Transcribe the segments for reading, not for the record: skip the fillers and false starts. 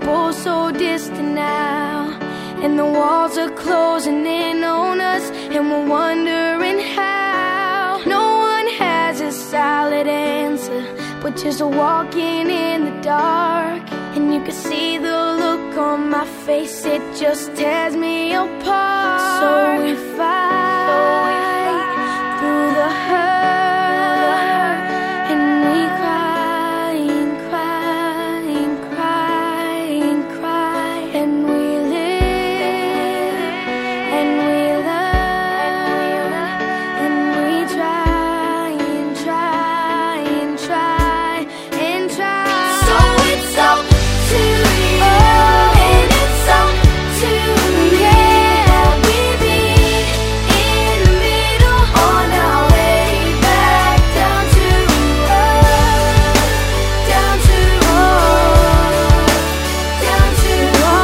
both so distant now, and the walls are closing in on us, and we're wondering how. No one has a solid answer, but just walking in the dark. And you can see the look on my face, it just tears me apart. So we fight through the hurt, and we cry and cry and cry and cry, and we live and we learn, and we try and try and try and try. So it's up to you, and it's up to me. Yeah, we meet in the middle on our way back down to earth, down to earth, down to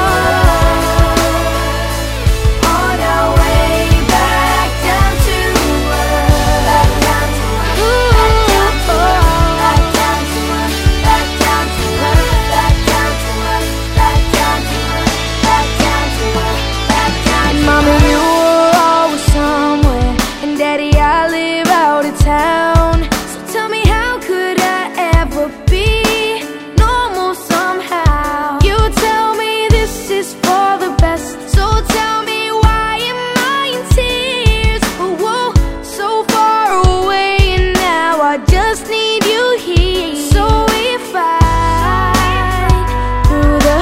earth, on our way back down to earth, back down to earth, back down to earth, back down to earth, back down to earth, back down to earth, back down to earth, back down to earth. Mama, you were always somewhere, and Daddy, I live out of town. So tell me, how could I ever be normal somehow? You tell me this is for the best, so tell me, why am I in tears? Oh, whoa, so far away, and now I just need you here. So we fight through the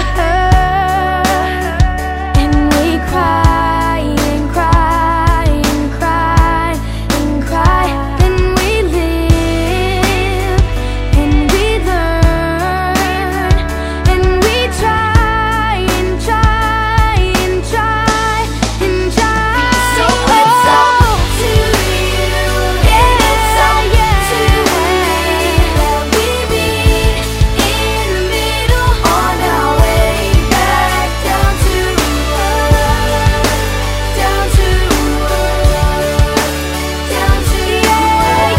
hurt, and we cry and cry and cry and cry, and we live and we learn, and we try and try and try and try. So it's up to you, and it's up to me. We meet in the middle on our way back down to earth, down to earth, down to earth.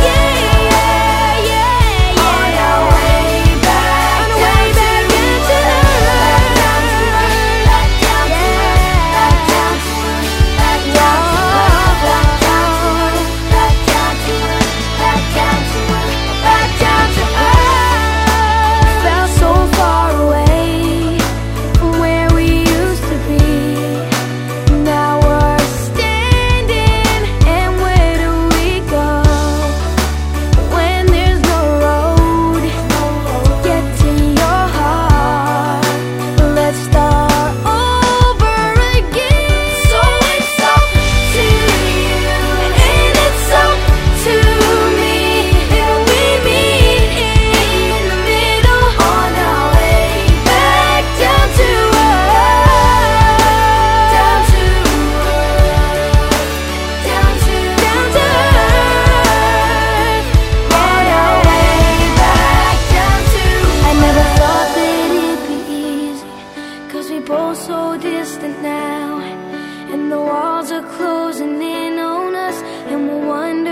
Yeah, on our way back down to earth, back down to earth, back down to earth, back down to earth, back down to earth, back down to earth, back down to earth, back down to earth. Felt so far away from where we used to be. Now we're standing, and where do we go when there's no road to get to your heart? Let's start over again. So it's up to you, and it's up to me, and we meet in the middle on our way back down to earth, down to earth, down to earth, on our way back down to earth. I never thought that it'd be easy, 'cause we both so distant now, and the walls are closing in on us, and we're wondering